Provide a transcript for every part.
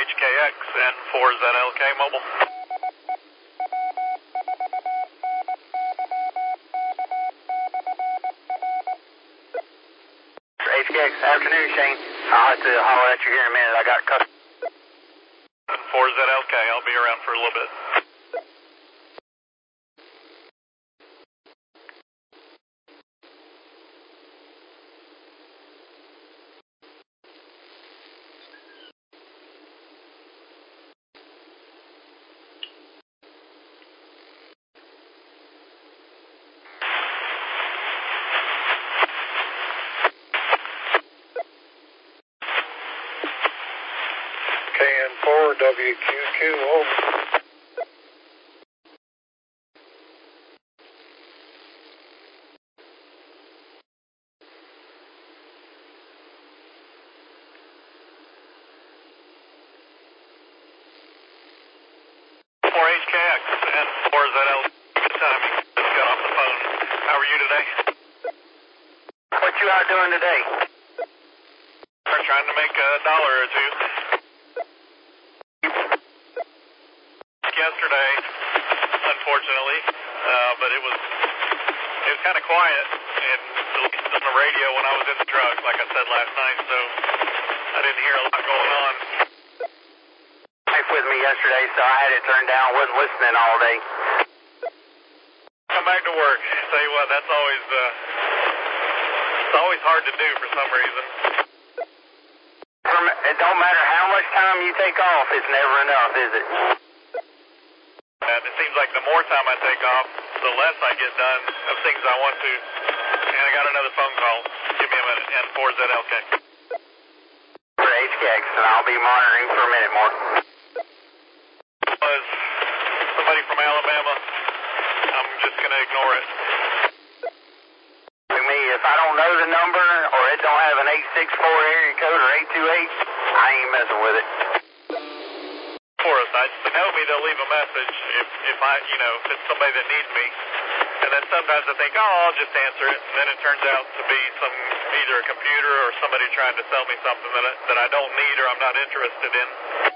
HKX and 4ZLK mobile. HKX, afternoon, Shane. I'll have to holler at you here in a minute. I got customer. 4ZLK, I'll be around for a little bit. KN4 WQQ, over. HKX and 4ZLK. Good timing. Just got off the phone. How are you today? What you out doing today? We're trying to make $1 or $2. Yesterday, unfortunately, but it was kind of quiet and on the radio when I was in the truck, like I said last night, so I didn't hear a lot going on. With me yesterday, so I had it turned down. Wasn't listening all day. Come back to work. Tell you what, that's always it's always hard to do for some reason. It don't matter how much time you take off, it's never enough, is it? And it seems like the more time I take off, the less I get done of things I want to. And I got another phone call. Give me a minute. N4ZLK. For HKX, and I'll be monitoring for a minute more. Was somebody from Alabama. I'm just going to ignore it. To me, if I don't know the number or it don't have an 864 area code or 828, I ain't messing with it. For us, they know me, they'll leave a message if I, if it's somebody that needs me. And then sometimes I think, I'll just answer it. And then it turns out to be either a computer or somebody trying to sell me something that I don't need or I'm not interested in.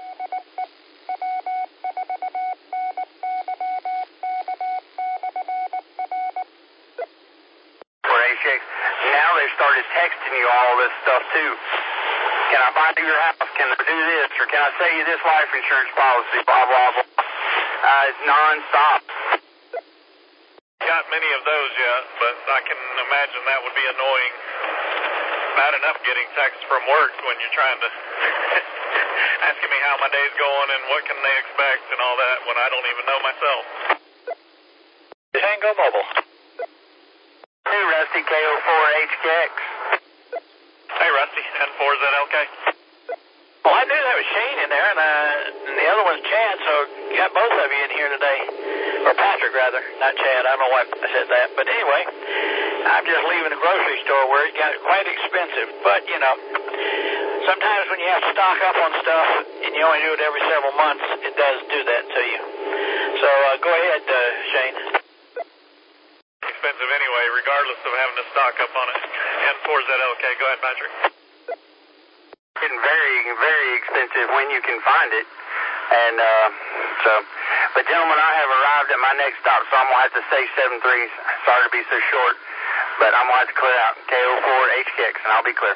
Now they've started texting you all this stuff too. Can I buy your house? Can I do this? Or can I sell you this life insurance policy? Blah, blah, blah. It's non-stop. Got many of those yet, but I can imagine that would be annoying. Bad enough getting texts from work when you're trying to asking me how my day's going and what can they expect and all that when I don't even know myself. Tango Mobile. Hey, Rusty, KO4 HKX. Hey, Rusty, N4ZLK. Well, I knew that was Shane in there, and the other one's Chad, so got both of you in here today. Or Patrick, rather, not Chad. I don't know why I said that. But anyway, I'm just leaving the grocery store where it got quite expensive. But, sometimes when you have to stock up on stuff and you only do it every several months, it does do that to you. So go ahead, Shane. Expensive anyway, regardless of having to stock up on it. N4ZLK, go ahead, Patrick. Getting very, very expensive when you can find it. And but gentlemen, I have arrived at my next stop, so I'm going to have to say 73. Sorry to be so short, but I'm going to have to clear out KO4 HKX, and I'll be clear.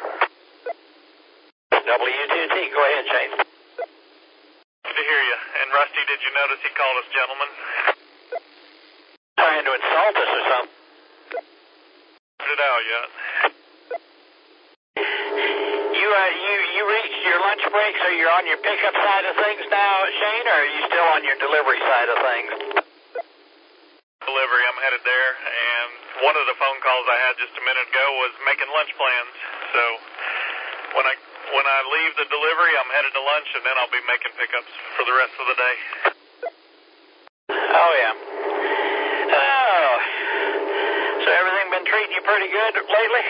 WTT, go ahead, Shane. Good to hear you. And Rusty, did you notice he called us gentlemen? Trying to insult us or something. Put it out yet. You reached your lunch break, so you're on your pickup side of things now, Shane, or are you still on your delivery side of things? Delivery, I'm headed there, and one of the phone calls I had just a minute ago was making lunch plans. So when I leave the delivery, I'm headed to lunch, and then I'll be making pickups for the rest of the day. Oh, yeah. Oh. So everything been treating you pretty good lately?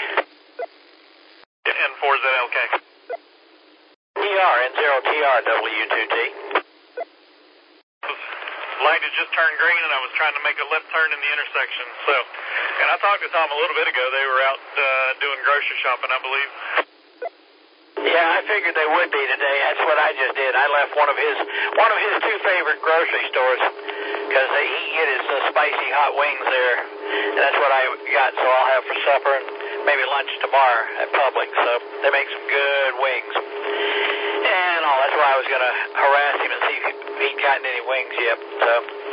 N4ZLK. TR, N0TR, W2T. Light had just turned green, and I was trying to make a left turn in the intersection. So, and I talked to Tom a little bit ago. They were out doing grocery shopping, I believe. Yeah, I figured they would be today. I that's what I just did. I left one of his two favorite grocery stores because he get his spicy hot wings there, and that's what I got. So I'll have for supper and maybe lunch tomorrow at Publix. So they make some good wings. And that's why I was going to harass him and see if he'd gotten any wings yet. So,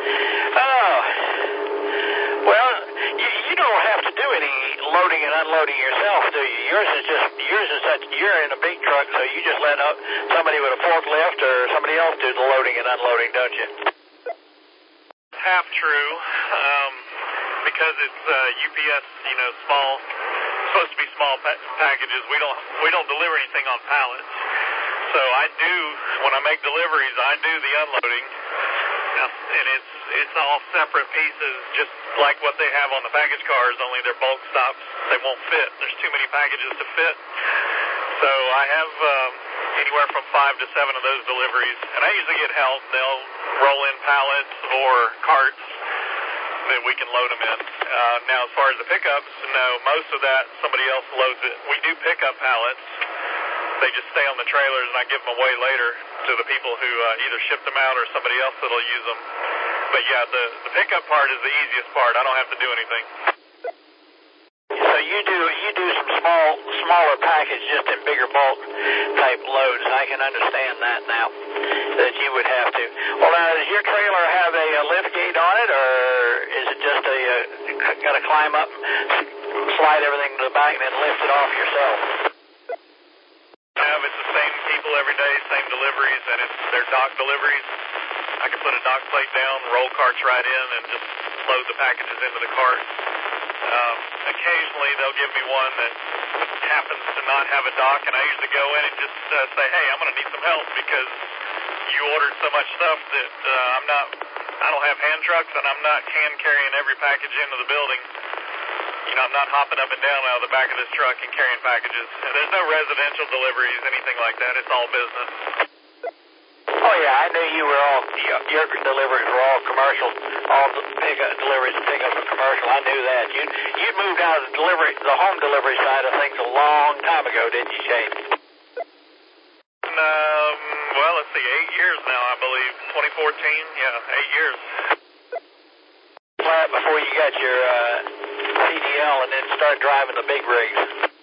well, you don't have to do any loading and unloading yourself, do you? Yours is such, you're in a big truck, so you just let somebody with a forklift or somebody else do the loading and unloading, don't you? Half true, because it's UPS, small, supposed to be small packages. We don't deliver anything on pallets. So I do, when I make deliveries, I do the unloading, and it's all separate pieces, just like what they have on the package cars, only they're bulk stops. They won't fit. There's too many packages to fit. So I have anywhere from 5 to 7 of those deliveries, and I usually get help. They'll roll in pallets or carts that we can load them in. Now, as far as the pickups, no, most of that, somebody else loads it. We do pick up pallets. They just stay on the trailers, and I give them away later to the people who either ship them out or somebody else that'll use them. But yeah, the pickup part is the easiest part. I don't have to do anything. So you do some smaller package, just in bigger bulk type loads. I can understand that now, that you would have to. Well, now, does your trailer have a lift gate on it, or is it just got to climb up, slide everything to the back, and then lift it off yourself? It's the same people every day, same deliveries, and they're dock deliveries. I can put a dock plate down, roll carts right in, and just load the packages into the cart. Occasionally, they'll give me one that happens to not have a dock, and I usually go in and just say, hey, I'm going to need some help because you ordered so much stuff that I don't have hand trucks, and I'm not hand carrying every package into the building. I'm not hopping up and down out of the back of this truck and carrying packages. And there's no residential deliveries, anything like that. It's all business. Oh, yeah, I knew your deliveries were all commercial. All the deliveries and pickups were commercial. I knew that. You moved out of the home delivery side of things a long time ago, didn't you, Shane? Well, let's see, 8 years now, I believe. 2014, yeah, 8 years. Before you got your CDL and then started driving the big rigs.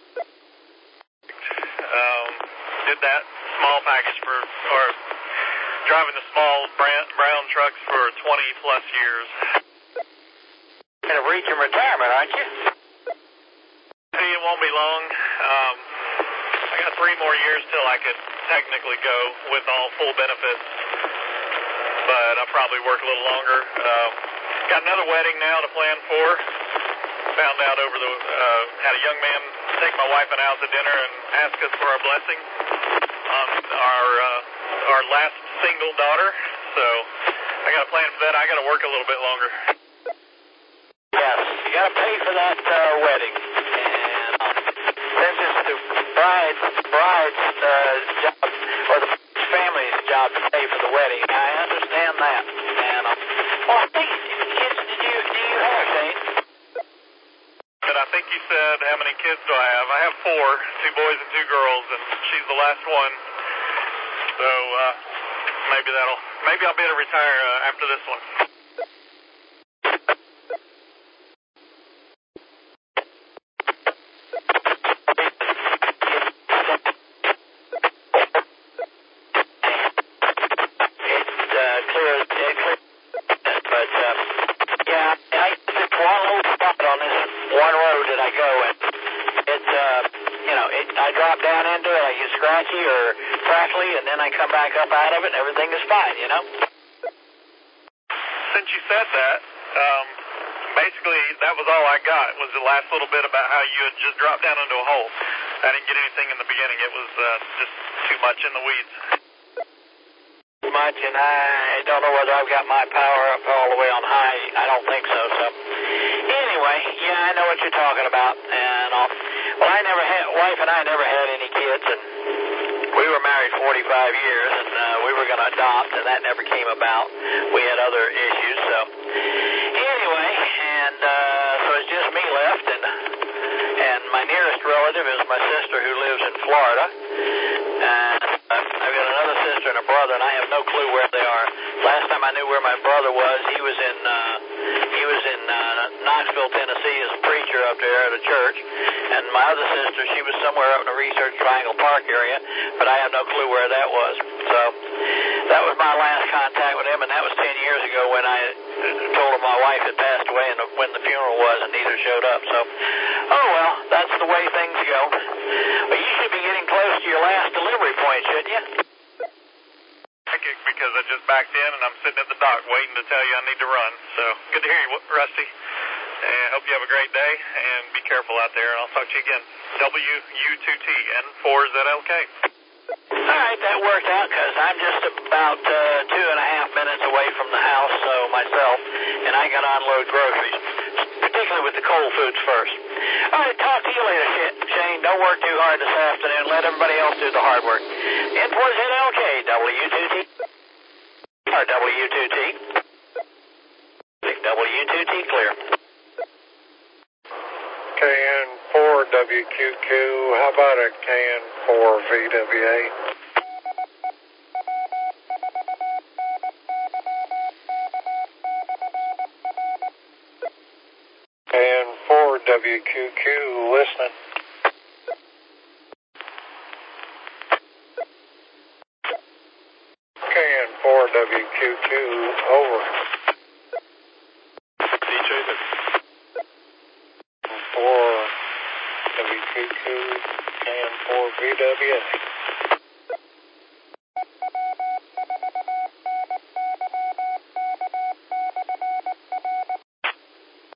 Did that small package or driving the small brown trucks for 20 plus years. You're reaching retirement, aren't you? It won't be long. I got 3 more years till I could technically go with all full benefits, but I'll probably work a little longer. Got another wedding now to plan for. Found out had a young man take my wife and I out to dinner and ask us for our blessing on our last single daughter. So I got a plan for that. I got to work a little bit longer. Yes, you got to pay for that wedding. And since it's the bride's job, or the family's job to pay for the wedding, I understand that. And well, how many kids do you have, Shane? And I think you said, how many kids do I have? I have 4, 2 boys and 2 girls, and she's the last one. So maybe I'll be able to retire after this one. I drop down into it, I get scratchy or crackly, and then I come back up out of it, and everything is fine, Since you said that, basically that was all I got, was the last little bit about how you had just dropped down into a hole. I didn't get anything in the beginning. It was just too much in the weeds. Too much, and I don't know whether I've got my power up all the way on high. I don't think so. So anyway, yeah, I know what you're talking about. And well, wife and I never had any kids, and we were married 45 years, and we were going to adopt, and that never came about. We had other issues, so anyway, and so it's just me left, and my nearest relative is my sister who lives in Florida, and I've got another brother, and I have no clue where they are. Last time I knew where my brother was, he was in Knoxville, Tennessee, as a preacher up there at a church. And my other sister, she was somewhere up in the Research Triangle Park area, but I have no clue where that was. So that was my last contact with him, and that was 10 years ago when I told him my wife had passed away and when the funeral was, and neither showed up. So, oh well, that's the way things go. But you should be getting close to your last delivery point, shouldn't you? Because I just backed in and I'm sitting at the dock waiting to tell you I need to run. So good to hear you, Rusty. And hope you have a great day and be careful out there. And I'll talk to you again. WU2T N4ZLK. All right, that worked out because I'm just about 2.5 minutes away from the house, so myself, and I got to unload groceries, particularly with the cold foods first. All right, talk to you later, Shane. Don't work too hard this afternoon. Let everybody else do the hard work. N4ZLK, W2T, or W2T. W2T clear. KN4WQQ, how about a KN4VWA? KN4WQQ, listening. KN4WQQ, over. WQQ, KN4VWA.